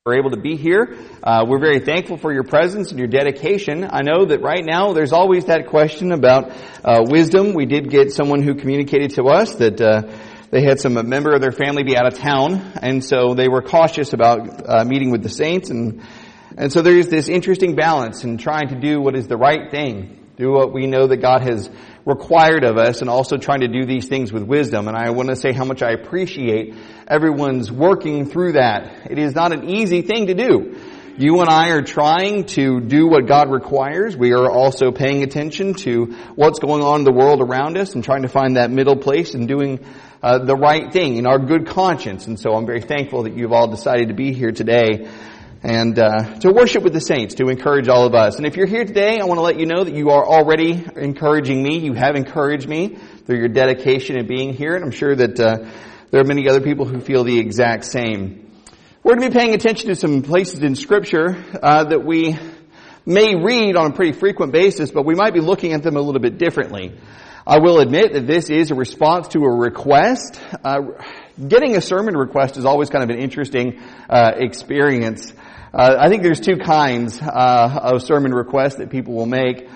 We're able to be here. We're very thankful for your presence and your dedication. I know that right now there's always that question about wisdom. We did get someone who communicated to us that they had some member of their family be out of town, and so they were cautious about meeting with the saints. And so there's this interesting balance in trying to do what is the right thing, do what we know that God has required of us, and also trying to do these things with wisdom. And I want to say how much I appreciate everyone's working through that. It is not an easy thing to do. You and I are trying to do what God requires. We are also paying attention to what's going on in the world around us and trying to find that middle place and doing the right thing in our good conscience. And so I'm very thankful that you've all decided to be here today and to worship with the saints, to encourage all of us. And if you're here today, I want to let you know that you are already encouraging me. You have encouraged me through your dedication in being here, and I'm sure that there are many other people who feel the exact same. We're going to be paying attention to some places in Scripture that we may read on a pretty frequent basis, but we might be looking at them a little bit differently. I will admit that this is a response to a request. Getting a sermon request is always kind of an interesting experience. I think there's two kinds of sermon requests that people will make.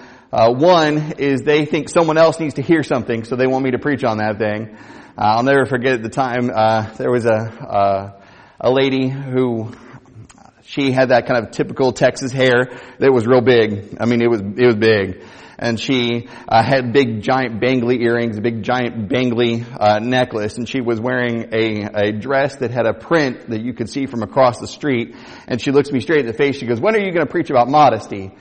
One is they think someone else needs to hear something, so they want me to preach on that thing. I'll never forget at the time there was a lady who she had that kind of typical Texas hair that was real big. I mean, it was big. And she had big giant bangly earrings, a big giant bangly necklace, and she was wearing a dress that had a print that you could see from across the street. And she looks me straight in the face. She goes, "When are you going to preach about modesty?"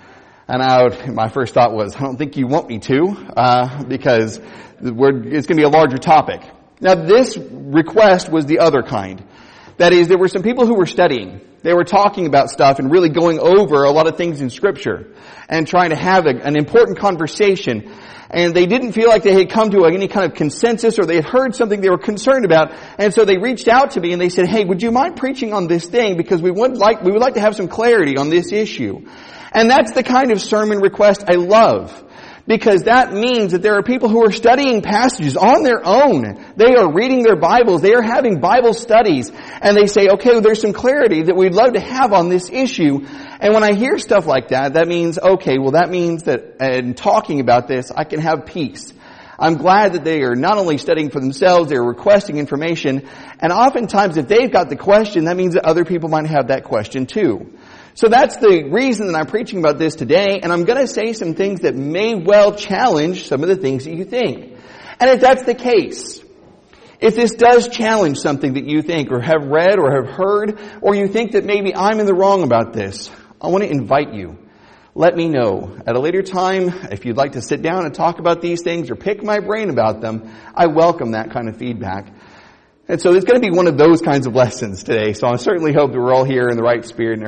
And my first thought was, I don't think you want me to, because it's going to be a larger topic. Now, this request was the other kind. That is, there were some people who were studying. They were talking about stuff and really going over a lot of things in Scripture and trying to have an important conversation. And they didn't feel like they had come to any kind of consensus, or they had heard something they were concerned about. And so they reached out to me and they said, "Hey, would you mind preaching on this thing? Because we would like to have some clarity on this issue." And that's the kind of sermon request I love. Because that means that there are people who are studying passages on their own. They are reading their Bibles. They are having Bible studies. And they say, okay, well, there's some clarity that we'd love to have on this issue. And when I hear stuff like that, that means, okay, well, that means that in talking about this, I can have peace. I'm glad that they are not only studying for themselves, they're requesting information. And oftentimes, if they've got the question, that means that other people might have that question too. So that's the reason that I'm preaching about this today, and I'm going to say some things that may well challenge some of the things that you think. And if that's the case, if this does challenge something that you think or have read or have heard, or you think that maybe I'm in the wrong about this, I want to invite you. Let me know. At a later time, if you'd like to sit down and talk about these things or pick my brain about them, I welcome that kind of feedback. And so it's going to be one of those kinds of lessons today. So I certainly hope that we're all here in the right spirit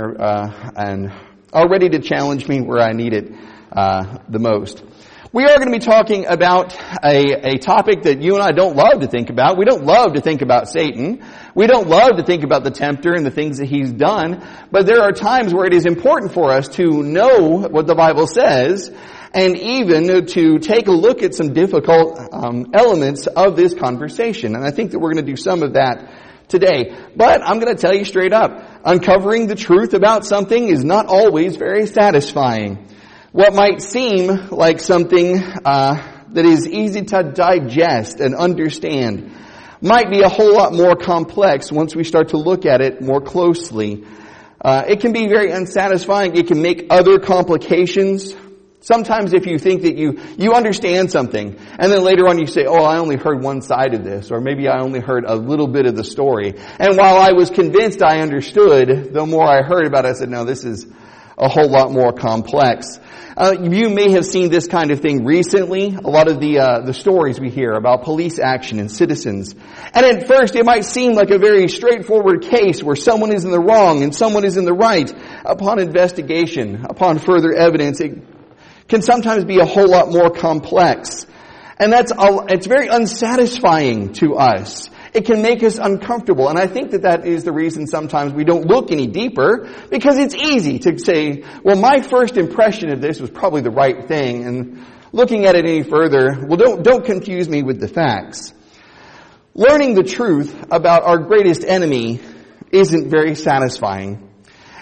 and are ready to challenge me where I need it the most. We are going to be talking about a topic that you and I don't love to think about. We don't love to think about Satan. We don't love to think about the tempter and the things that he's done. But there are times where it is important for us to know what the Bible says, and even to take a look at some difficult elements of this conversation. And I think that we're going to do some of that today. But I'm going to tell you straight up, uncovering the truth about something is not always very satisfying. What might seem like something that is easy to digest and understand might be a whole lot more complex once we start to look at it more closely. It can be very unsatisfying. It can make other complications. Sometimes if you think that you understand something, and then later on you say, "Oh, I only heard one side of this," or maybe I only heard a little bit of the story. And while I was convinced I understood, the more I heard about it, I said, "No, this is a whole lot more complex." You may have seen this kind of thing recently. A lot of the stories we hear about police action and citizens. And at first it might seem like a very straightforward case where someone is in the wrong and someone is in the right. Upon investigation, upon further evidence, it can sometimes be a whole lot more complex. And it's very unsatisfying to us. It can make us uncomfortable. And I think that is the reason sometimes we don't look any deeper, because it's easy to say, well, my first impression of this was probably the right thing. And looking at it any further, well, don't confuse me with the facts. Learning the truth about our greatest enemy isn't very satisfying.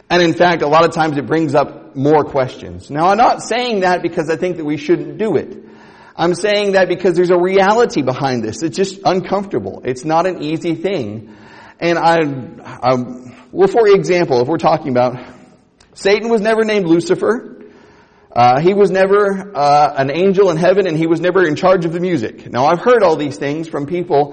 And in fact, a lot of times it brings up more questions. Now, I'm not saying that because I think that we shouldn't do it. I'm saying that because there's a reality behind this. It's just uncomfortable. It's not an easy thing. And well, for example, if we're talking about Satan was never named Lucifer. He was never an angel in heaven, and he was never in charge of the music. Now, I've heard all these things from people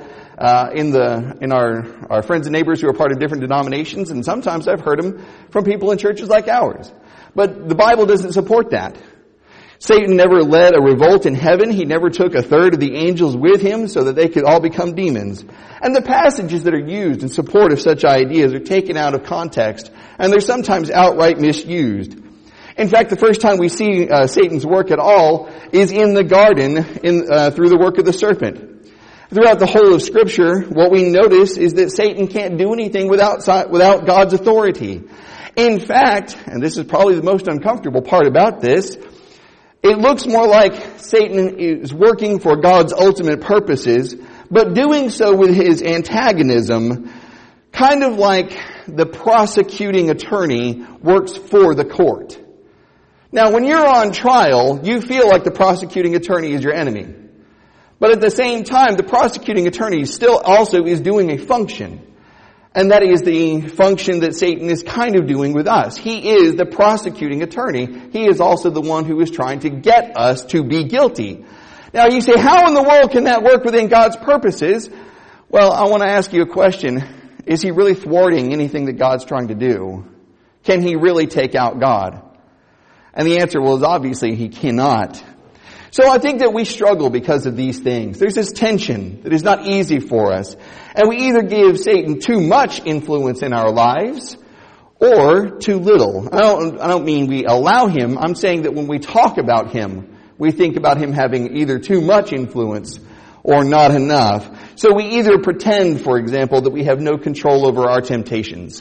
in our friends and neighbors who are part of different denominations, and sometimes I've heard them from people in churches like ours. But the Bible doesn't support that. Satan never led a revolt in heaven. He never took a third of the angels with him so that they could all become demons. And the passages that are used in support of such ideas are taken out of context, and they're sometimes outright misused. In fact, the first time we see Satan's work at all is in the garden through the work of the serpent. Throughout the whole of Scripture, what we notice is that Satan can't do anything without God's authority. In fact, and this is probably the most uncomfortable part about this, it looks more like Satan is working for God's ultimate purposes, but doing so with his antagonism, kind of like the prosecuting attorney works for the court. Now, when you're on trial, you feel like the prosecuting attorney is your enemy. But at the same time, the prosecuting attorney still also is doing a function. And that is the function that Satan is kind of doing with us. He is the prosecuting attorney. He is also the one who is trying to get us to be guilty. Now you say, how in the world can that work within God's purposes? Well, I want to ask you a question. Is he really thwarting anything that God's trying to do? Can he really take out God? And the answer is obviously he cannot. So I think that we struggle because of these things. There's this tension that is not easy for us. And we either give Satan too much influence in our lives or too little. I don't mean we allow him. I'm saying that when we talk about him, we think about him having either too much influence or not enough. So we either pretend, for example, that we have no control over our temptations.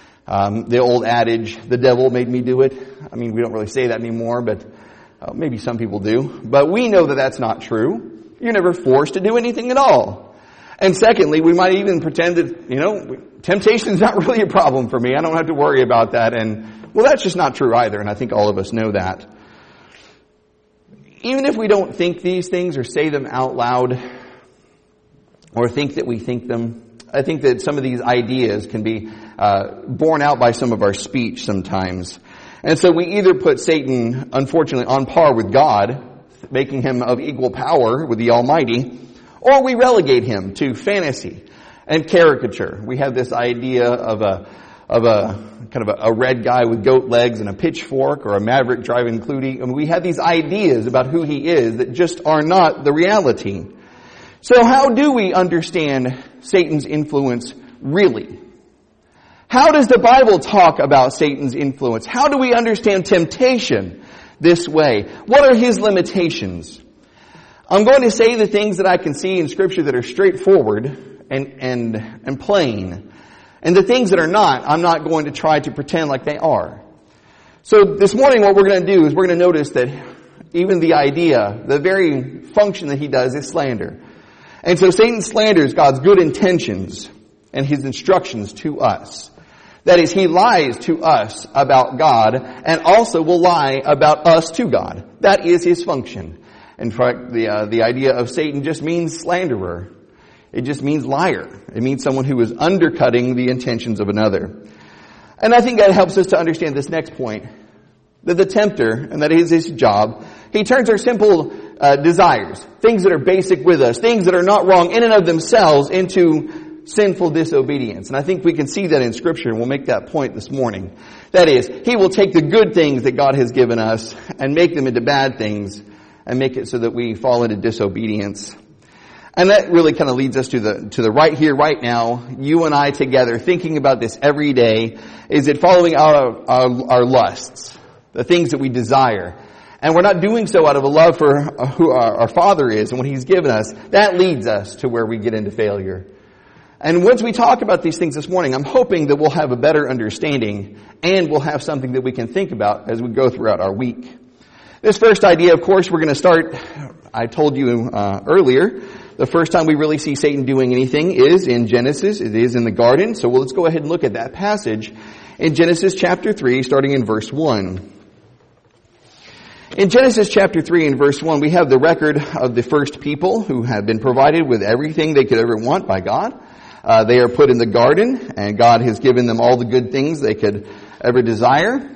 The old adage, the devil made me do it. I mean, we don't really say that anymore, but maybe some people do. But we know that that's not true. You're never forced to do anything at all. And secondly, we might even pretend that, temptation is not really a problem for me. I don't have to worry about that. And, well, that's just not true either. And I think all of us know that. Even if we don't think these things or say them out loud or think that we think them, I think that some of these ideas can be borne out by some of our speech sometimes. And so we either put Satan, unfortunately, on par with God, making him of equal power with the Almighty, or we relegate him to fantasy and caricature. We have this idea of a red guy with goat legs and a pitchfork, or a maverick driving Clooney. I mean, we have these ideas about who he is that just are not the reality. So how do we understand Satan's influence really? How does the Bible talk about Satan's influence? How do we understand temptation this way? What are his limitations? I'm going to say the things that I can see in Scripture that are straightforward and plain. And the things that are not, I'm not going to try to pretend like they are. So this morning what we're going to do is we're going to notice that even the idea, the very function that he does is slander. And so Satan slanders God's good intentions and his instructions to us. That is, he lies to us about God and also will lie about us to God. That is his function. In fact, the idea of Satan just means slanderer. It just means liar. It means someone who is undercutting the intentions of another. And I think that helps us to understand this next point. That the tempter, and that is his job, he turns our simple desires, things that are basic with us, things that are not wrong in and of themselves, into sinful disobedience. And I think we can see that in Scripture, and we'll make that point this morning. That is, he will take the good things that God has given us and make them into bad things and make it so that we fall into disobedience. And that really kind of leads us to the right here, right now, you and I together, thinking about this every day. Is it following our lusts, the things that we desire? And we're not doing so out of a love for who our Father is and what He's given us. That leads us to where we get into failure. And once we talk about these things this morning, I'm hoping that we'll have a better understanding and we'll have something that we can think about as we go throughout our week. This first idea, of course, we're going to start, I told you earlier, the first time we really see Satan doing anything is in Genesis. It is in the garden. So let's go ahead and look at that passage in Genesis chapter 3, starting in verse 1. In Genesis chapter 3 and verse 1, we have the record of the first people who have been provided with everything they could ever want by God. They are put in the garden, and God has given them all the good things they could ever desire.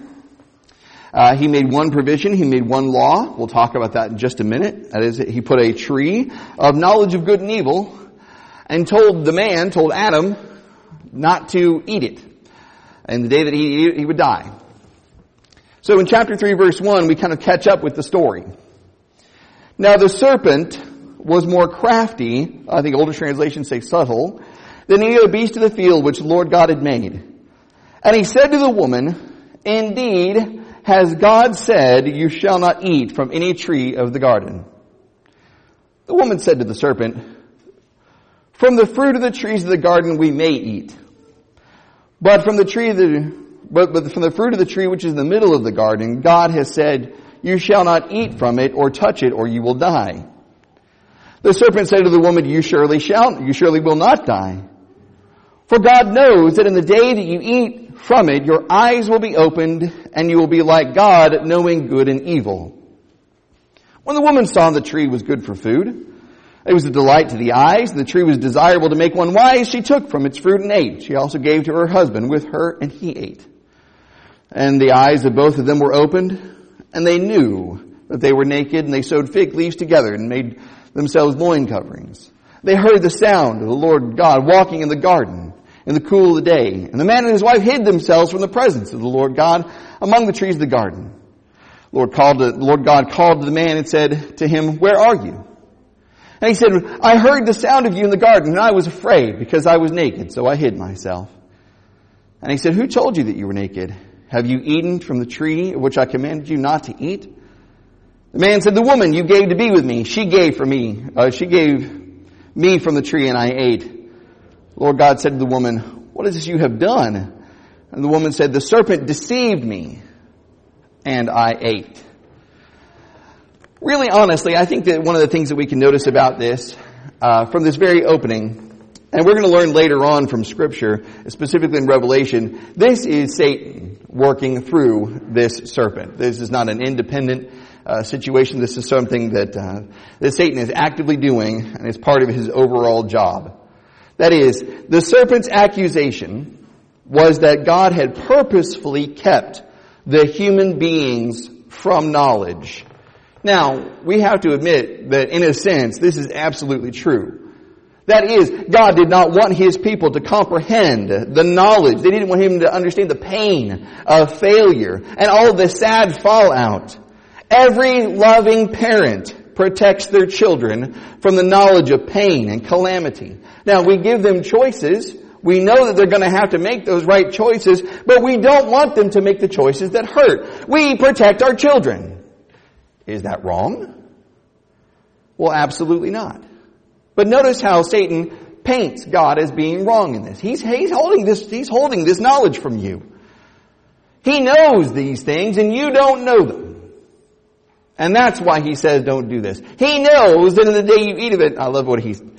He made one provision. He made one law. We'll talk about that in just a minute. That is, he put a tree of knowledge of good and evil and told Adam, not to eat it. And the day that he ate it, he would die. So in chapter 3, verse 1, we kind of catch up with the story. Now the serpent was more crafty, I think older translations say subtle, than any other beast of the field which the Lord God had made. And he said to the woman, indeed, has God said, you shall not eat from any tree of the garden? The woman said to the serpent, from the fruit of the trees of the garden we may eat. But from the fruit of the tree which is in the middle of the garden, God has said, you shall not eat from it or touch it, or you will die. The serpent said to the woman, you surely will not die. For God knows that in the day that you eat from it, your eyes will be opened, and you will be like God, knowing good and evil. When the woman saw the tree was good for food, it was a delight to the eyes, and the tree was desirable to make one wise, she took from its fruit and ate. She also gave to her husband with her, and he ate. And the eyes of both of them were opened, and they knew that they were naked, and they sewed fig leaves together and made themselves loin coverings. They heard the sound of the Lord God walking in the garden in the cool of the day. And the man and his wife hid themselves from the presence of the Lord God among the trees of the garden. Lord God called to the man and said to him, where are you? And he said, I heard the sound of you in the garden, and I was afraid because I was naked, so I hid myself. And he said, who told you that you were naked? Have you eaten from the tree which I commanded you not to eat? The man said, the woman you gave to be with me, she gave me from the tree, and I ate. Lord God said to the woman, what is this you have done? And the woman said, the serpent deceived me, and I ate. Really, honestly, I think that one of the things that we can notice about this, from this very opening, and we're going to learn later on from Scripture, specifically in Revelation, this is Satan working through this serpent. This is not an independent situation. This is something that Satan is actively doing, and it's part of his overall job. That is, the serpent's accusation was that God had purposefully kept the human beings from knowledge. Now, we have to admit that in a sense, this is absolutely true. That is, God did not want His people to comprehend the knowledge. They didn't want Him to understand the pain of failure and all of the sad fallout. Every loving parent protects their children from the knowledge of pain and calamity. Now, we give them choices. We know that they're going to have to make those right choices, but we don't want them to make the choices that hurt. We protect our children. Is that wrong? Well, absolutely not. But notice how Satan paints God as being wrong in this. He's holding this knowledge from you. He knows these things and you don't know them. And that's why he says don't do this. He knows that in the day you eat of it, I love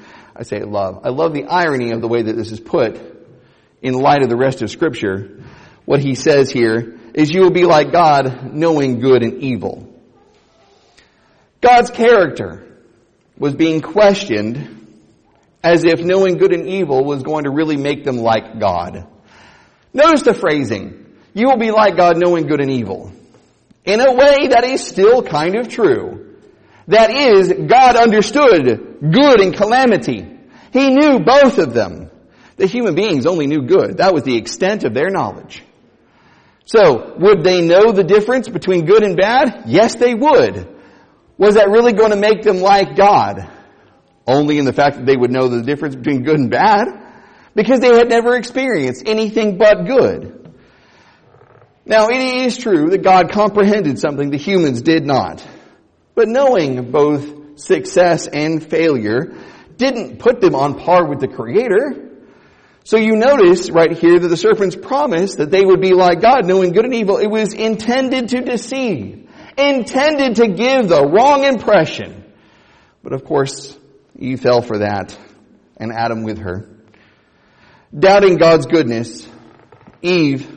the irony of the way that this is put in light of the rest of Scripture. What he says here is you will be like God, knowing good and evil. God's character was being questioned as if knowing good and evil was going to really make them like God. Notice the phrasing. You will be like God, knowing good and evil. In a way, that is still kind of true. That is, God understood good and calamity. He knew both of them. The human beings only knew good. That was the extent of their knowledge. So, would they know the difference between good and bad? Yes, they would. Was that really going to make them like God? Only in the fact that they would know the difference between good and bad, because they had never experienced anything but good. Now, it is true that God comprehended something the humans did not. But knowing both success and failure didn't put them on par with the Creator. So you notice right here that the serpent's promise that they would be like God, knowing good and evil, it was intended to deceive, intended to give the wrong impression. But of course, Eve fell for that, and Adam with her. Doubting God's goodness, Eve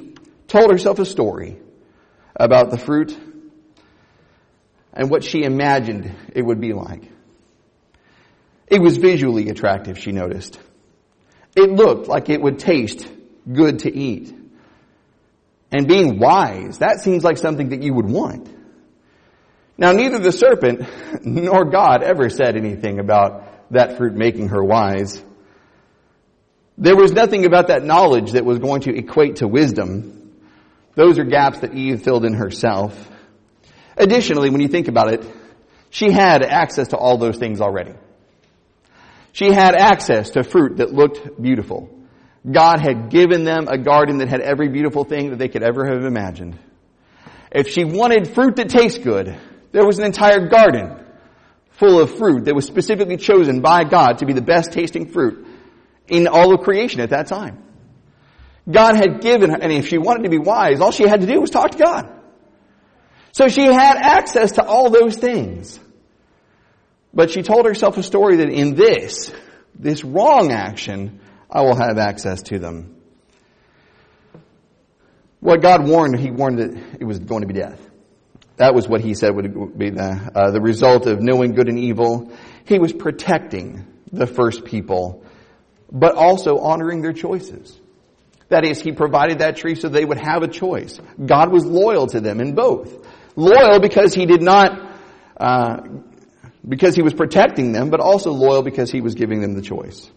told herself a story about the fruit and what she imagined it would be like. It was visually attractive, she noticed. It looked like it would taste good to eat. And being wise, that seems like something that you would want. Now, neither the serpent nor God ever said anything about that fruit making her wise. There was nothing about that knowledge that was going to equate to wisdom. Those are gaps that Eve filled in herself. Additionally, when you think about it, she had access to all those things already. She had access to fruit that looked beautiful. God had given them a garden that had every beautiful thing that they could ever have imagined. If she wanted fruit that tastes good, there was an entire garden full of fruit that was specifically chosen by God to be the best tasting fruit in all of creation at that time. God had given her, and if she wanted to be wise, all she had to do was talk to God. So she had access to all those things. But she told herself a story that in this wrong action, I will have access to them. What God warned, He warned that it was going to be death. That was what He said would be the result of knowing good and evil. He was protecting the first people, but also honoring their choices. That is, He provided that tree so they would have a choice. God was loyal to them in both. Loyal because He did not, because He was protecting them, but also loyal because He was giving them the choice.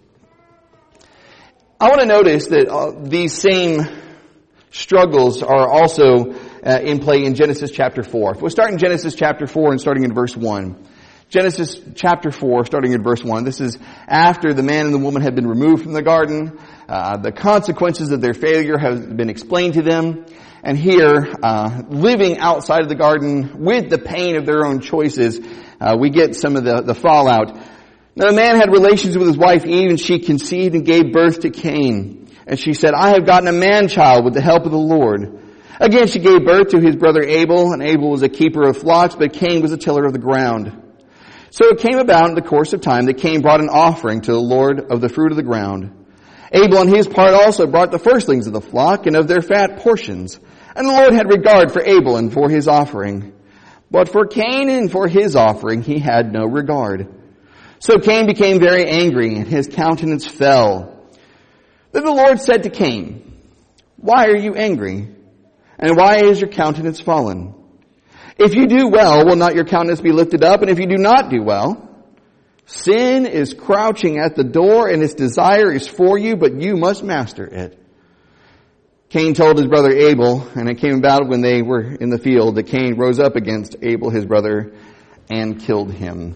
I want to notice that these same struggles are also in play in Genesis chapter 4. If we'll start in Genesis chapter 4 and starting in verse 1. Genesis chapter 4, starting in verse 1. This is after the man and the woman had been removed from the garden. The consequences of their failure have been explained to them. And here, living outside of the garden with the pain of their own choices, we get some of the fallout. Now the man had relations with his wife Eve, and she conceived and gave birth to Cain. And she said, I have gotten a man-child with the help of the Lord. Again she gave birth to his brother Abel, and Abel was a keeper of flocks, but Cain was a tiller of the ground. So it came about in the course of time that Cain brought an offering to the Lord of the fruit of the ground. Abel on his part also brought the firstlings of the flock and of their fat portions. And the Lord had regard for Abel and for his offering. But for Cain and for his offering he had no regard. So Cain became very angry, and his countenance fell. Then the Lord said to Cain, Why are you angry? And why is your countenance fallen? If you do well, will not your countenance be lifted up? And if you do not do well, sin is crouching at the door, and its desire is for you, but you must master it. Cain told his brother Abel, and it came about when they were in the field that Cain rose up against Abel his brother and killed him.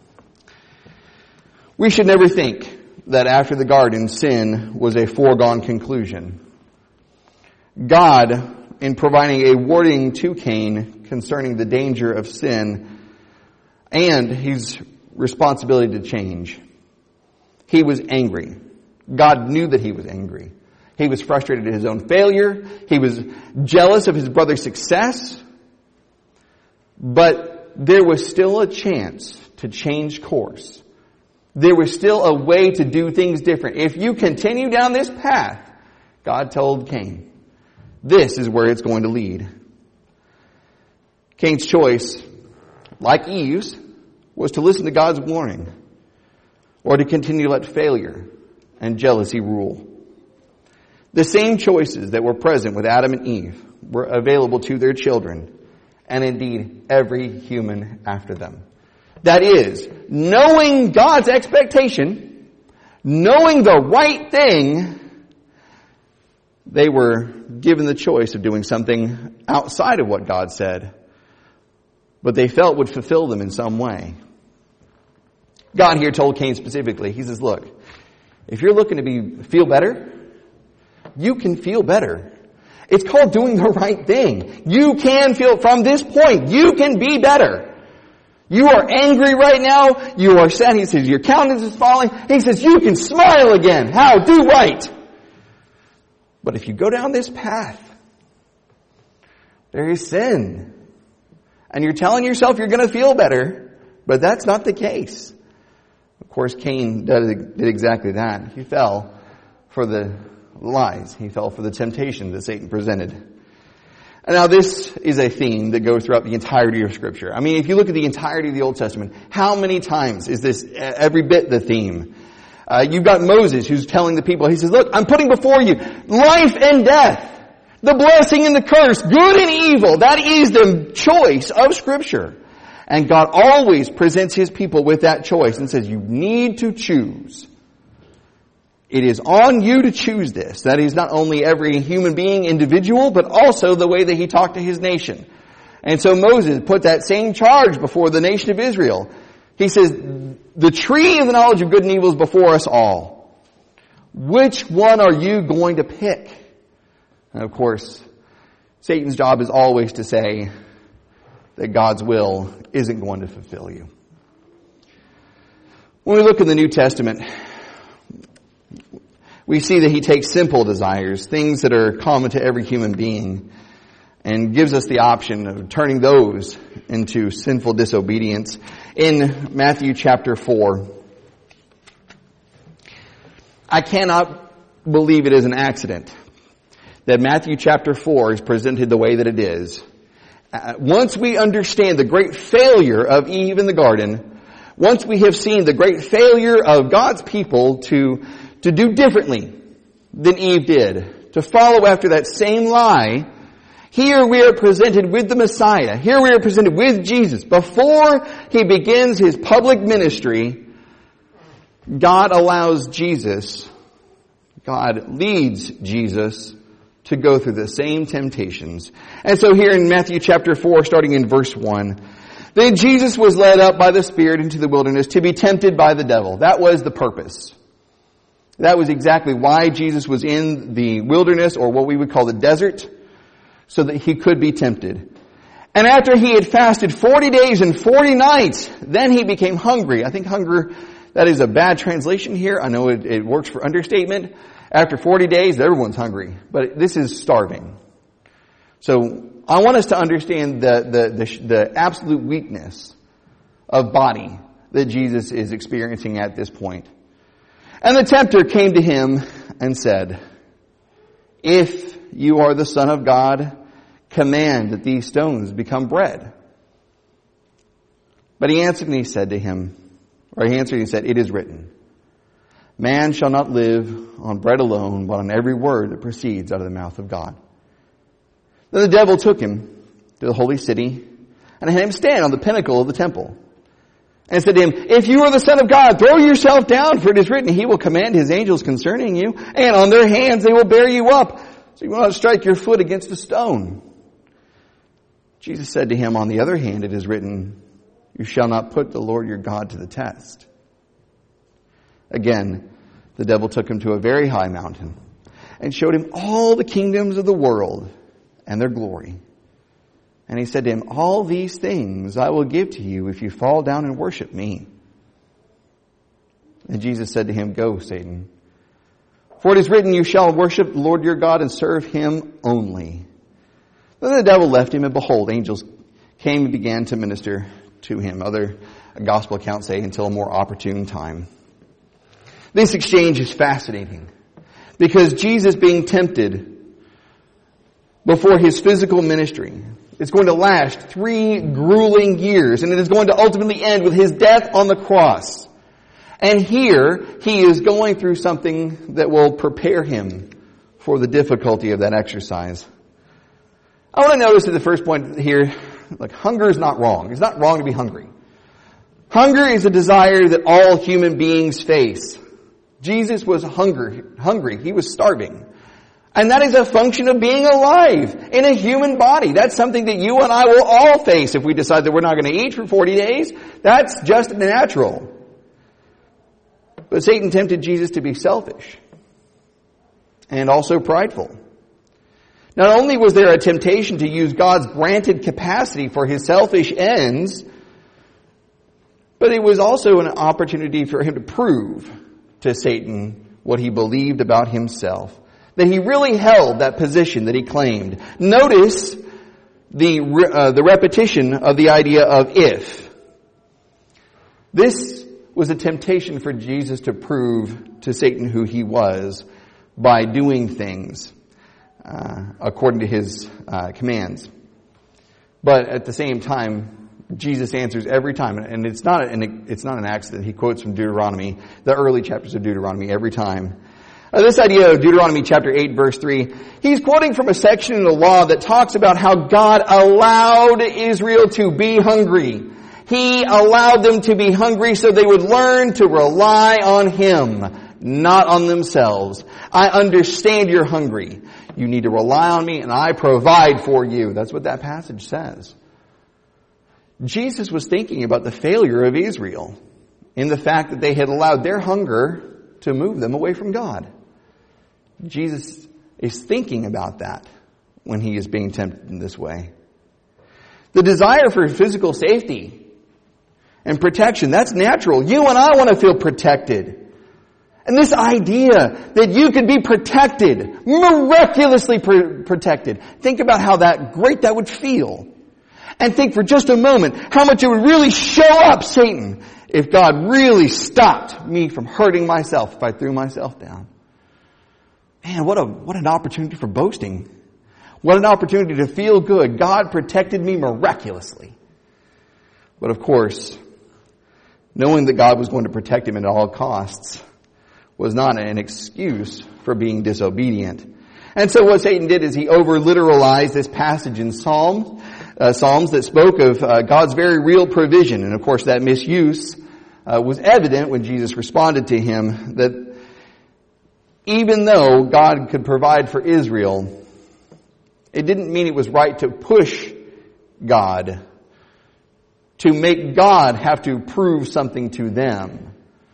We should never think that after the garden, sin was a foregone conclusion. God, in providing a warning to Cain concerning the danger of sin and his responsibility to change, he was angry. God knew that he was angry. He was frustrated at his own failure. He was jealous of his brother's success. But there was still a chance to change course. There was still a way to do things different. If you continue down this path, God told Cain, this is where it's going to lead. Cain's choice, like Eve's, was to listen to God's warning or to continue to let failure and jealousy rule. The same choices that were present with Adam and Eve were available to their children, and indeed every human after them. That is, knowing God's expectation, knowing the right thing, they were given the choice of doing something outside of what God said, but they felt would fulfill them in some way. God here told Cain specifically, He says, look, if you're looking to feel better, you can feel better. It's called doing the right thing. You can feel, from this point, you can be better. You are angry right now. You are sad. He says, your countenance is falling. He says, you can smile again. How? Do right. But if you go down this path, there is sin. And you're telling yourself you're going to feel better, but that's not the case. Of course, Cain did exactly that. He fell for the lies. He fell for the temptation that Satan presented. And now this is a theme that goes throughout the entirety of Scripture. I mean, if you look at the entirety of the Old Testament, how many times is this every bit the theme? You've got Moses who's telling the people, he says, look, I'm putting before you life and death, the blessing and the curse, good and evil. That is the choice of Scripture. And God always presents His people with that choice and says, you need to choose. It is on you to choose this. That is not only every human being individual, but also the way that he talked to his nation. And so Moses put that same charge before the nation of Israel. He says, the tree of the knowledge of good and evil is before us all. Which one are you going to pick? And of course, Satan's job is always to say that God's will isn't going to fulfill you. When we look in the New Testament, we see that he takes simple desires, things that are common to every human being, and gives us the option of turning those into sinful disobedience. In Matthew chapter 4, I cannot believe it is an accident that Matthew chapter 4 is presented the way that it is. Once we understand the great failure of Eve in the garden, once we have seen the great failure of God's people to do differently than Eve did, to follow after that same lie, here we are presented with the Messiah. Here we are presented with Jesus. Before He begins His public ministry, God leads Jesus to go through the same temptations. And so here in Matthew chapter 4, starting in verse 1, then Jesus was led up by the Spirit into the wilderness to be tempted by the devil. That was the purpose. That was exactly why Jesus was in the wilderness, or what we would call the desert, so that He could be tempted. And after He had fasted 40 days and 40 nights, then He became hungry. I think hunger, that is a bad translation here. I know it works for understatement. After 40 days, everyone's hungry. But this is starving. So I want us to understand the absolute weakness of body that Jesus is experiencing at this point. And the tempter came to Him and said, if you are the Son of God, command that these stones become bread. But he answered and he said, it is written, man shall not live on bread alone, but on every word that proceeds out of the mouth of God. Then the devil took him to the holy city and had him stand on the pinnacle of the temple. And said to him, if you are the Son of God, throw yourself down, for it is written, He will command His angels concerning you, and on their hands they will bear you up, so you will not strike your foot against a stone. Jesus said to him, on the other hand, it is written, you shall not put the Lord your God to the test. Again, the devil took him to a very high mountain and showed him all the kingdoms of the world and their glory. And he said to him, all these things I will give to you if you fall down and worship me. And Jesus said to him, go, Satan. For it is written, you shall worship the Lord your God and serve Him only. Then the devil left him, and behold, angels came and began to minister to him. Other gospel accounts say until a more opportune time. This exchange is fascinating because Jesus being tempted before His physical ministry, it's going to last 3 grueling years, and it is going to ultimately end with His death on the cross. And here, He is going through something that will prepare Him for the difficulty of that exercise. I want to notice at the first point here, hunger is not wrong. It's not wrong to be hungry. Hunger is a desire that all human beings face. Jesus was hungry. He was starving. And that is a function of being alive in a human body. That's something that you and I will all face if we decide that we're not going to eat for 40 days. That's just natural. But Satan tempted Jesus to be selfish and also prideful. Not only was there a temptation to use God's granted capacity for His selfish ends, but it was also an opportunity for him to prove to Satan what he believed about himself. That he really held that position that he claimed. Notice the repetition of the idea of if. This was a temptation for Jesus to prove to Satan who He was by doing things. according to his commands. But at the same time, Jesus answers every time, and it's not an accident. He quotes from Deuteronomy, the early chapters of Deuteronomy, every time. This idea of Deuteronomy chapter 8, verse 3, he's quoting from a section in the law that talks about how God allowed Israel to be hungry. He allowed them to be hungry so they would learn to rely on Him, not on themselves. I understand you're hungry. You need to rely on me, and I provide for you. That's what that passage says. Jesus was thinking about the failure of Israel in the fact that they had allowed their hunger to move them away from God. Jesus is thinking about that when he is being tempted in this way. The desire for physical safety and protection, that's natural. You and I want to feel protected. And this idea that you could be protected, miraculously protected, think about how great that would feel. And think for just a moment how much it would really show up Satan if God really stopped me from hurting myself if I threw myself down. Man, what an opportunity for boasting. What an opportunity to feel good. God protected me miraculously. But of course, knowing that God was going to protect him at all costs was not an excuse for being disobedient. And so what Satan did is he over-literalized this passage in Psalms that spoke of God's very real provision. And of course that misuse was evident when Jesus responded to him that even though God could provide for Israel, it didn't mean it was right to push God, to make God have to prove something to them.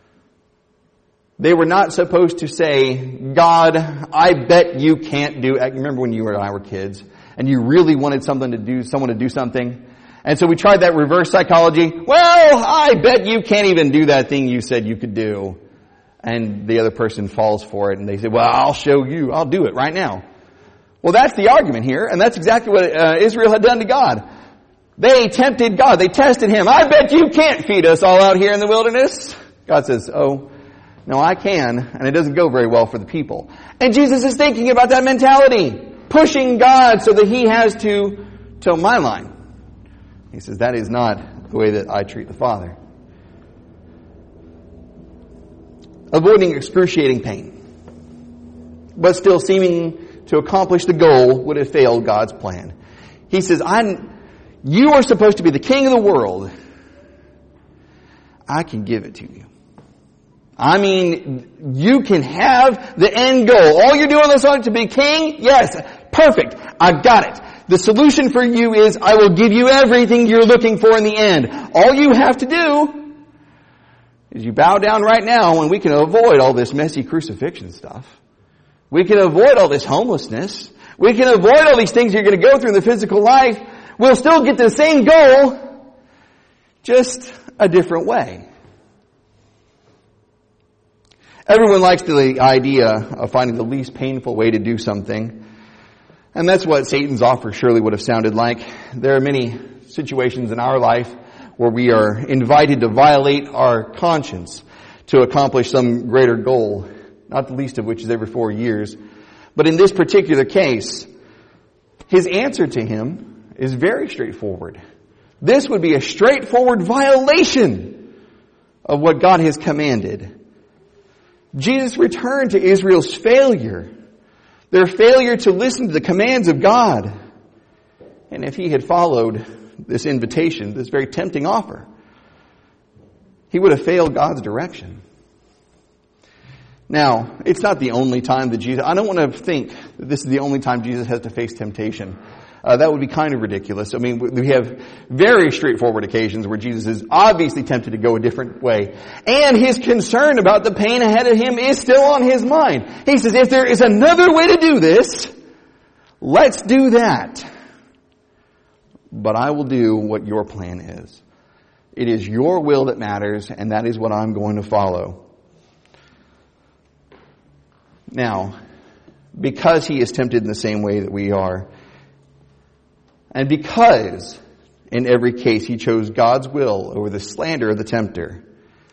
They were not supposed to say, God, I bet you can't do. I remember when you and I were kids and you really wanted someone to do something. And so we tried that reverse psychology. Well, I bet you can't even do that thing you said you could do. And the other person falls for it and they say, well, I'll show you. I'll do it right now. Well, that's the argument here. And that's exactly what Israel had done to God. They tempted God. They tested him. I bet you can't feed us all out here in the wilderness. God says, oh, no, I can, and it doesn't go very well for the people. And Jesus is thinking about that mentality, pushing God so that he has to toe my line. He says, that is not the way that I treat the Father. Avoiding excruciating pain, but still seeming to accomplish the goal would have failed God's plan. He says, you are supposed to be the king of the world. I can give it to you. I mean, you can have the end goal. All you're doing this on to be king? Yes, perfect. I've got it. The solution for you is I will give you everything you're looking for in the end. All you have to do is you bow down right now and we can avoid all this messy crucifixion stuff. We can avoid all this homelessness. We can avoid all these things you're going to go through in the physical life. We'll still get the same goal, just a different way. Everyone likes the idea of finding the least painful way to do something. And that's what Satan's offer surely would have sounded like. There are many situations in our life where we are invited to violate our conscience to accomplish some greater goal, not the least of which is every 4 years. But in this particular case, his answer to him is very straightforward. This would be a straightforward violation of what God has commanded. Jesus returned to Israel's failure, their failure to listen to the commands of God. And if he had followed this invitation, this very tempting offer, he would have failed God's direction. Now, it's not the only time that I don't want to think that this is the only time Jesus has to face temptation. That would be kind of ridiculous. I mean, we have very straightforward occasions where Jesus is obviously tempted to go a different way. And his concern about the pain ahead of him is still on his mind. He says, if there is another way to do this, let's do that. But I will do what your plan is. It is your will that matters, and that is what I'm going to follow. Now, because he is tempted in the same way that we are, and because in every case he chose God's will over the slander of the tempter,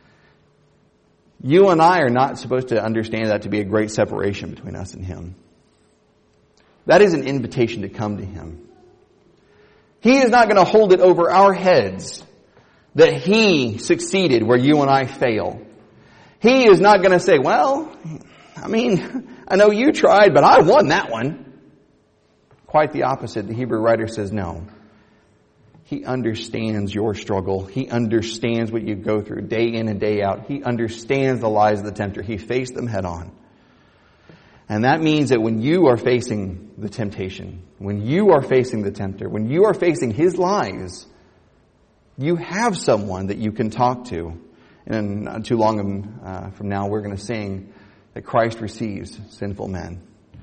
you and I are not supposed to understand that to be a great separation between us and him. That is an invitation to come to Him. He is not going to hold it over our heads that He succeeded where you and I fail. He is not going to say, well, I know you tried, but I won that one. Quite the opposite. The Hebrew writer says, no. He understands your struggle. He understands what you go through day in and day out. He understands the lies of the tempter. He faced them head on. And that means that when you are facing the temptation, when you are facing the tempter, when you are facing his lies, you have someone that you can talk to. And not too long from now, we're going to sing that Christ receives sinful men.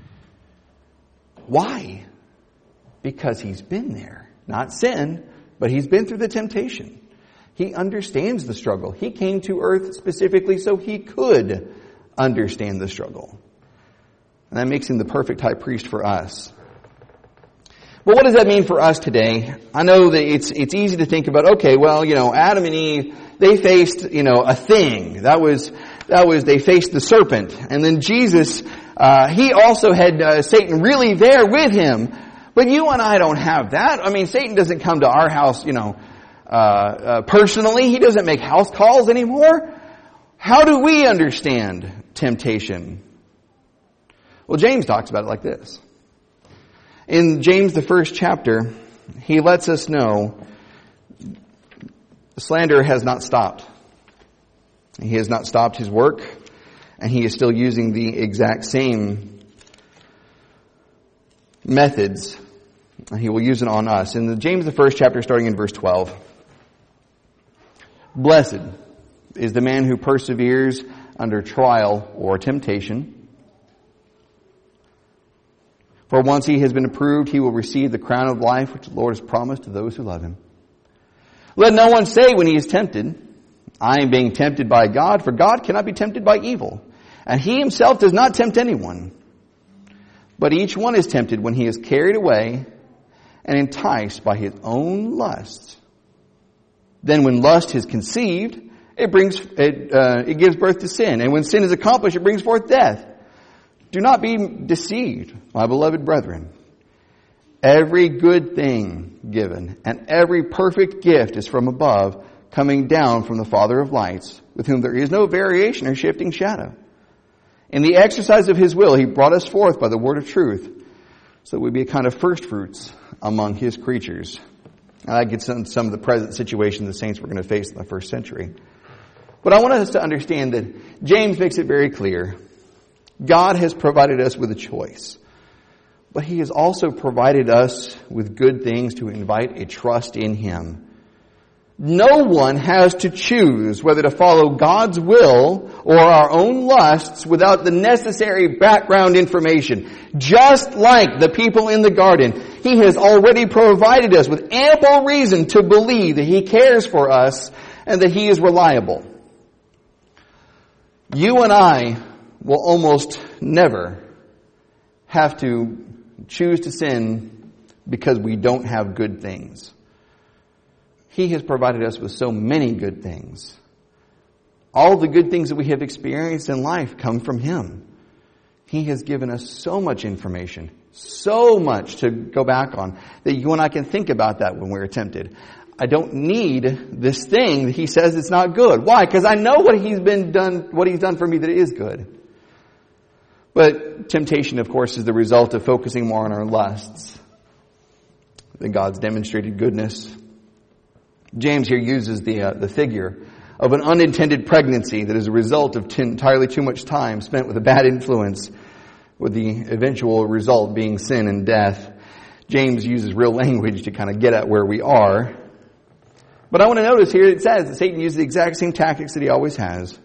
Why? Because He's been there. Not sin, but He's been through the temptation. He understands the struggle. He came to earth specifically so He could understand the struggle. And that makes Him the perfect high priest for us. But what does that mean for us today? I know that it's easy to think about, okay, well, Adam and Eve, they faced, a thing. That was, they faced the serpent. And then Jesus, He also had Satan really there with Him. But you and I don't have that. Satan doesn't come to our house, personally. He doesn't make house calls anymore. How do we understand temptation? Well, James talks about it like this. In James, the first chapter, he lets us know the slanderer has not stopped. He has not stopped his work, and he is still using the exact same methods. He will use it on us. In James, the first chapter, starting in verse 12. Blessed is the man who perseveres under trial or temptation. For once he has been approved, he will receive the crown of life which the Lord has promised to those who love Him. Let no one say when he is tempted, I am being tempted by God, for God cannot be tempted by evil. And He Himself does not tempt anyone. But each one is tempted when he is carried away and enticed by his own lusts. Then when lust is conceived, it gives birth to sin. And when sin is accomplished, it brings forth death. Do not be deceived, my beloved brethren. Every good thing given and every perfect gift is from above, coming down from the Father of lights, with whom there is no variation or shifting shadow. In the exercise of His will, He brought us forth by the word of truth, so that we be a kind of first fruits among His creatures. And that gets into some of the present situation the saints were going to face in the first century. But I want us to understand that James makes it very clear. God has provided us with a choice. But He has also provided us with good things to invite a trust in Him. No one has to choose whether to follow God's will or our own lusts without the necessary background information. Just like the people in the garden, He has already provided us with ample reason to believe that He cares for us and that He is reliable. You and I will almost never have to choose to sin because we don't have good things. He has provided us with so many good things. All the good things that we have experienced in life come from Him. He has given us so much information, so much to go back on, that you and I can think about that when we're tempted. I don't need this thing that He says it's not good. Why? Because I know what He's done for me that is good. But temptation, of course, is the result of focusing more on our lusts than God's demonstrated goodness. James here uses the figure of an unintended pregnancy that is a result of entirely too much time spent with a bad influence, with the eventual result being sin and death. James uses real language to kind of get at where we are. But I want to notice here it says that Satan uses the exact same tactics that he always has.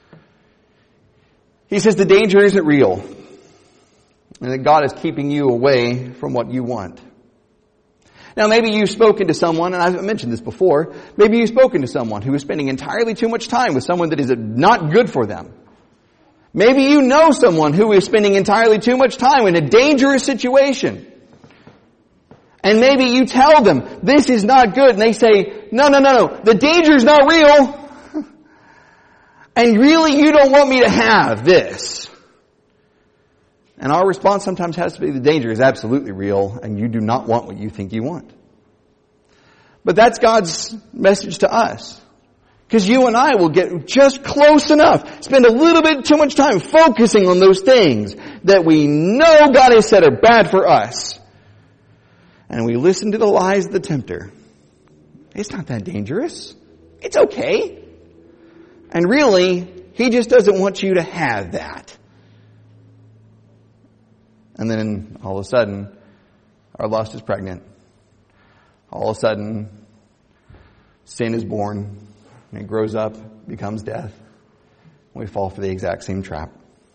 He says the danger isn't real, and that God is keeping you away from what you want. Now, maybe you've spoken to someone, and I've mentioned this before, maybe you've spoken to someone who is spending entirely too much time with someone that is not good for them. Maybe you know someone who is spending entirely too much time in a dangerous situation. And maybe you tell them, this is not good, and they say, no, the danger is not real. And really, you don't want me to have this. And our response sometimes has to be, the danger is absolutely real, and you do not want what you think you want. But that's God's message to us. Because you and I will get just close enough, spend a little bit too much time focusing on those things that we know God has said are bad for us. And we listen to the lies of the tempter. It's not that dangerous. It's okay. And really, he just doesn't want you to have that. And then all of a sudden, our lust is pregnant. All of a sudden, sin is born. And it grows up, becomes death. We fall for the exact same trap.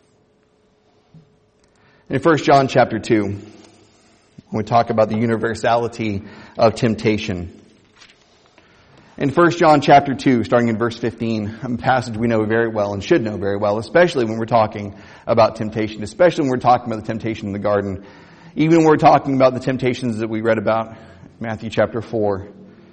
In 1 John chapter 2, when we talk about the universality of temptation. In 1 John chapter 2, starting in verse 15, a passage we know very well and should know very well, especially when we're talking about temptation, especially when we're talking about the temptation in the garden, even when we're talking about the temptations that we read about in Matthew chapter 4.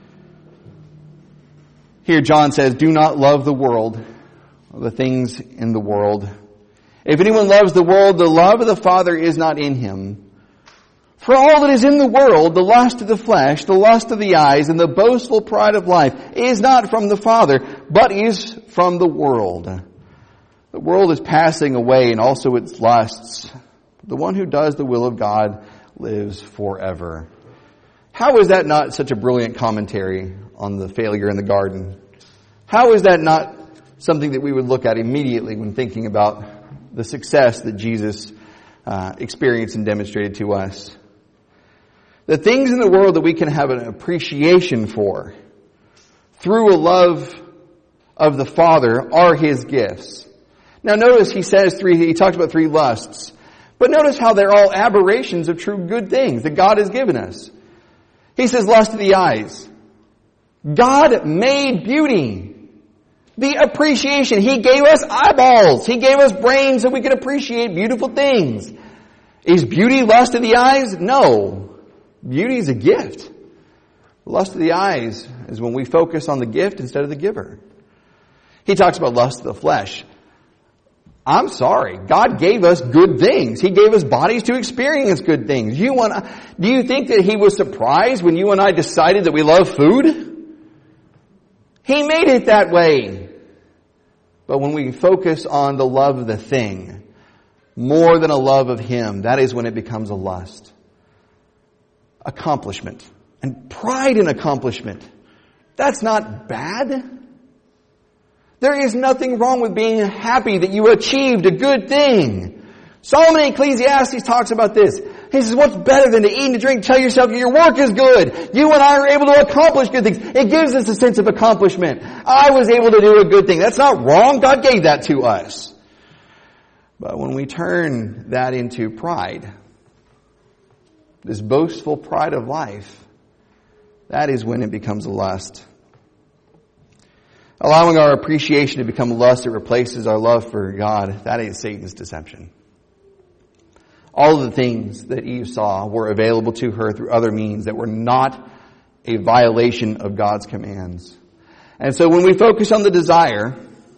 Here John says, do not love the world, or the things in the world. If anyone loves the world, the love of the Father is not in him. For all that is in the world, the lust of the flesh, the lust of the eyes, and the boastful pride of life, is not from the Father, but is from the world. The world is passing away, and also its lusts. The one who does the will of God lives forever. How is that not such a brilliant commentary on the failure in the garden? How is that not something that we would look at immediately when thinking about the success that Jesus experienced and demonstrated to us? The things in the world that we can have an appreciation for through a love of the Father are His gifts. Now notice he talks about three lusts. But notice how they're all aberrations of true good things that God has given us. He says lust of the eyes. God made beauty. The appreciation. He gave us eyeballs. He gave us brains so we could appreciate beautiful things. Is beauty lust of the eyes? No. Beauty is a gift. Lust of the eyes is when we focus on the gift instead of the giver. He talks about lust of the flesh. I'm sorry. God gave us good things. He gave us bodies to experience good things. Do you think that He was surprised when you and I decided that we love food? He made it that way. But when we focus on the love of the thing, more than a love of Him, that is when it becomes a lust. Accomplishment. And pride in accomplishment. That's not bad. There is nothing wrong with being happy that you achieved a good thing. Solomon in Ecclesiastes talks about this. He says, what's better than to eat and to drink? Tell yourself your work is good. You and I are able to accomplish good things. It gives us a sense of accomplishment. I was able to do a good thing. That's not wrong. God gave that to us. But when we turn that into pride, this boastful pride of life, that is when it becomes a lust. Allowing our appreciation to become a lust that replaces our love for God, that is Satan's deception. All of the things that Eve saw were available to her through other means that were not a violation of God's commands. And so when we focus on the desire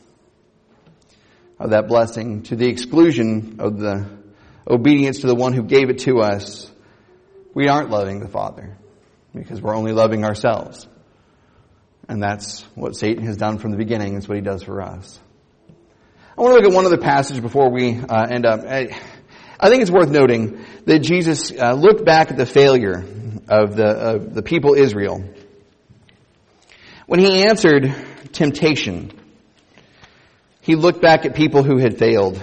of that blessing to the exclusion of the obedience to the one who gave it to us, we aren't loving the Father because we're only loving ourselves. And that's what Satan has done from the beginning. It's what he does for us. I want to look at one other passage before we end up. I think it's worth noting that Jesus looked back at the failure of the people Israel. When He answered temptation, He looked back at people who had failed.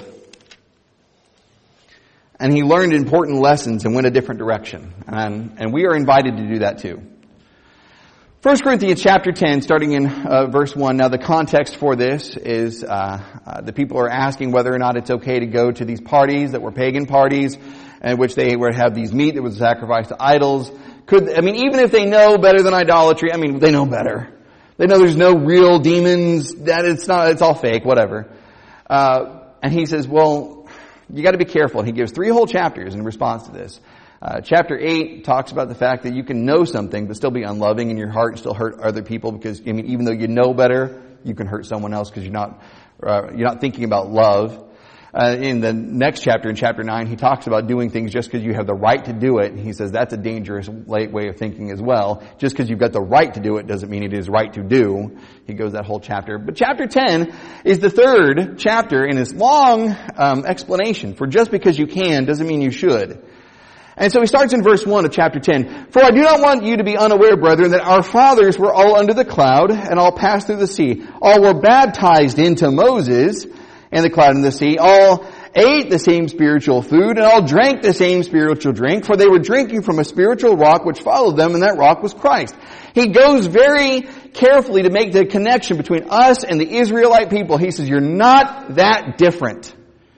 And He learned important lessons and went a different direction. And we are invited to do that too. 1 Corinthians chapter 10, starting in verse 1. Now the context for this is the people are asking whether or not it's okay to go to these parties that were pagan parties, in which they would have these meat that was sacrificed to idols. Even if they know better than idolatry, they know better. They know there's no real demons, that it's all fake, whatever. And he says, well, you got to be careful. And he gives 3 whole chapters in response to this. Chapter 8 talks about the fact that you can know something but still be unloving in your heart and still hurt other people because, even though you know better, you can hurt someone else because you're not thinking about love. In the next chapter, in chapter 9, he talks about doing things just because you have the right to do it. He says that's a dangerous way of thinking as well. Just because you've got the right to do it doesn't mean it is right to do. He goes that whole chapter. But chapter 10 is the third chapter in his long explanation for just because you can doesn't mean you should. And so he starts in verse 1 of chapter 10. For I do not want you to be unaware, brethren, that our fathers were all under the cloud and all passed through the sea. All were baptized into Moses and the cloud and the sea. All ate the same spiritual food and all drank the same spiritual drink, for they were drinking from a spiritual rock which followed them, and that rock was Christ. He goes very carefully to make the connection between us and the Israelite people. He says, you're not that different.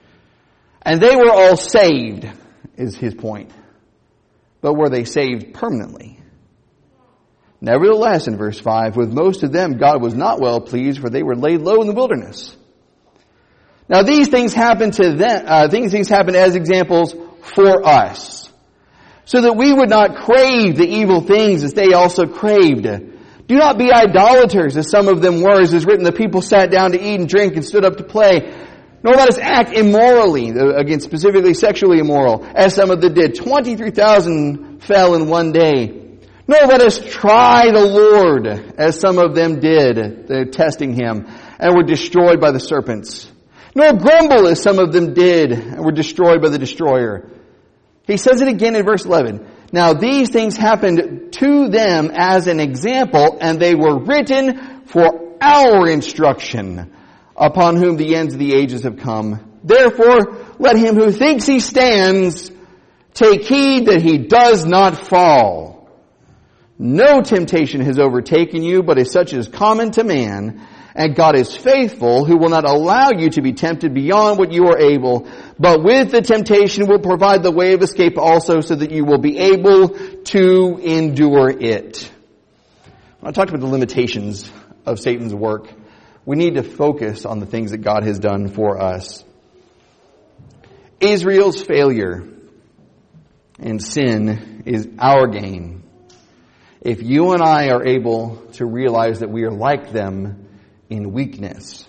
And they were all saved, is his point. But were they saved permanently? Nevertheless, in verse 5, with most of them God was not well pleased, for they were laid low in the wilderness. Now these things happened to them. These things happened as examples for us, so that we would not crave the evil things as they also craved. Do not be idolaters, as some of them were, as is written, the people sat down to eat and drink and stood up to play. Nor let us act immorally, again specifically sexually immoral, as some of them did. 23,000 fell in one day. Nor let us try the Lord, as some of them did, testing him, and were destroyed by the serpents. Nor grumble, as some of them did, and were destroyed by the destroyer. He says it again in verse 11. Now these things happened to them as an example, and they were written for our instruction, upon whom the ends of the ages have come. Therefore, let him who thinks he stands take heed that he does not fall. No temptation has overtaken you, but as such is common to man. And God is faithful, who will not allow you to be tempted beyond what you are able, but with the temptation will provide the way of escape also, so that you will be able to endure it. When I talked about the limitations of Satan's work, we need to focus on the things that God has done for us. Israel's failure and sin is our gain. If you and I are able to realize that we are like them in weakness.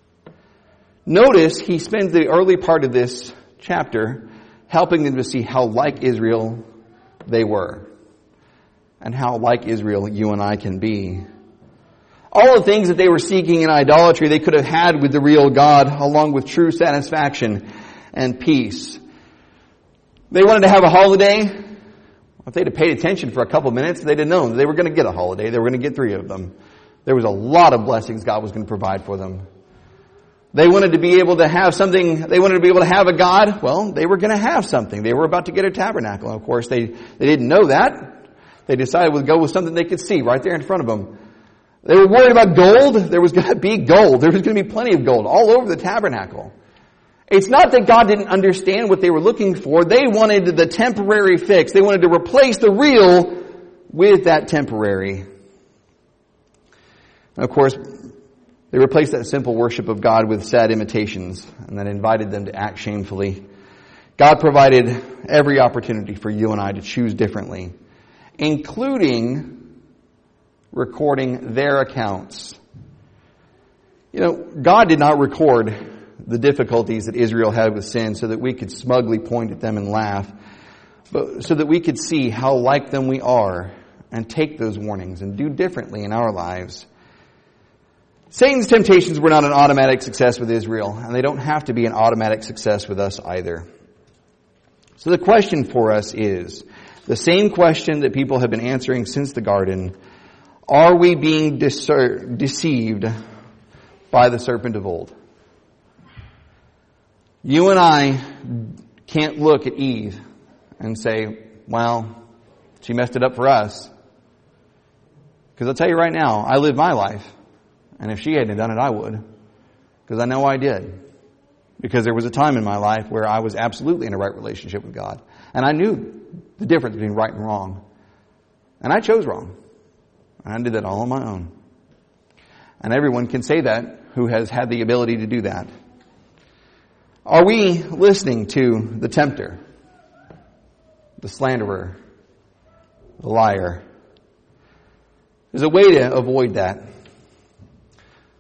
Notice he spends the early part of this chapter helping them to see how like Israel they were, and how like Israel you and I can be. All the things that they were seeking in idolatry they could have had with the real God, along with true satisfaction and peace. They wanted to have a holiday. If they'd have paid attention for a couple minutes, they'd have known that they were going to get a holiday. They were going to get 3 of them. There was a lot of blessings God was going to provide for them. They wanted to be able to have something. They wanted to be able to have a God. Well, they were going to have something. They were about to get a tabernacle. And of course, they didn't know that. They decided to go with something they could see right there in front of them. They were worried about gold. There was going to be gold. There was going to be plenty of gold all over the tabernacle. It's not that God didn't understand what they were looking for. They wanted the temporary fix. They wanted to replace the real with that temporary. And of course, they replaced that simple worship of God with sad imitations, and that invited them to act shamefully. God provided every opportunity for you and I to choose differently, including recording their accounts. You know, God did not record the difficulties that Israel had with sin so that we could smugly point at them and laugh, but so that we could see how like them we are and take those warnings and do differently in our lives. Satan's temptations were not an automatic success with Israel, and they don't have to be an automatic success with us either. So the question for us is the same question that people have been answering since the garden. Are we being deceived by the serpent of old? You and I can't look at Eve and say, well, she messed it up for us. Because I'll tell you right now, I lived my life. And if she hadn't done it, I would. Because I know I did. Because there was a time in my life where I was absolutely in a right relationship with God. And I knew the difference between right and wrong. And I chose wrong. And I did that all on my own. And everyone can say that who has had the ability to do that. Are we listening to the tempter, the slanderer, the liar? There's a way to avoid that.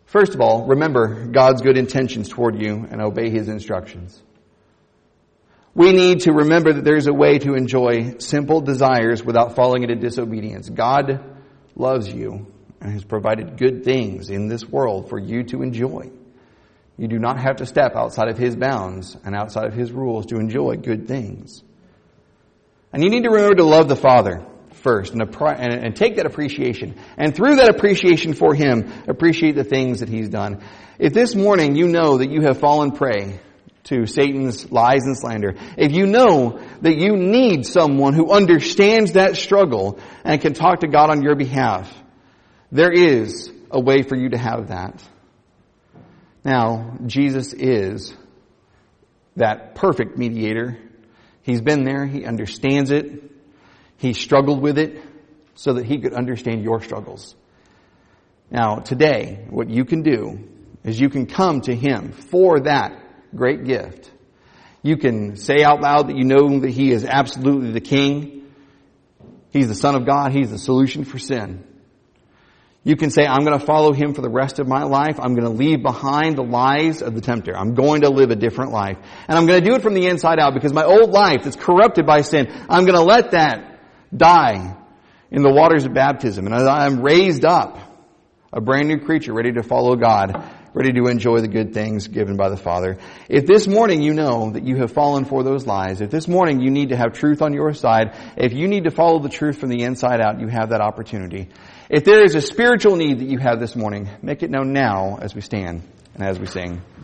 First of all, remember God's good intentions toward you and obey His instructions. We need to remember that there's a way to enjoy simple desires without falling into disobedience. God loves you and has provided good things in this world for you to enjoy. You do not have to step outside of His bounds and outside of His rules to enjoy good things. And you need to remember to love the Father first and take that appreciation. And through that appreciation for Him, appreciate the things that He's done. If this morning you know that you have fallen prey to Satan's lies and slander, if you know that you need someone who understands that struggle and can talk to God on your behalf, there is a way for you to have that. Now, Jesus is that perfect mediator. He's been there. He understands it. He struggled with it so that He could understand your struggles. Now, today, what you can do is you can come to Him for that great gift. You can say out loud that you know that He is absolutely the King. He's the Son of God. He's the solution for sin. You can say, I'm going to follow Him for the rest of my life. I'm going to leave behind the lies of the tempter. I'm going to live a different life. And I'm going to do it from the inside out because my old life that's corrupted by sin, I'm going to let that die in the waters of baptism. And I'm raised up a brand new creature ready to follow God, ready to enjoy the good things given by the Father. If this morning you know that you have fallen for those lies, if this morning you need to have truth on your side, if you need to follow the truth from the inside out, you have that opportunity. If there is a spiritual need that you have this morning, make it known now as we stand and as we sing.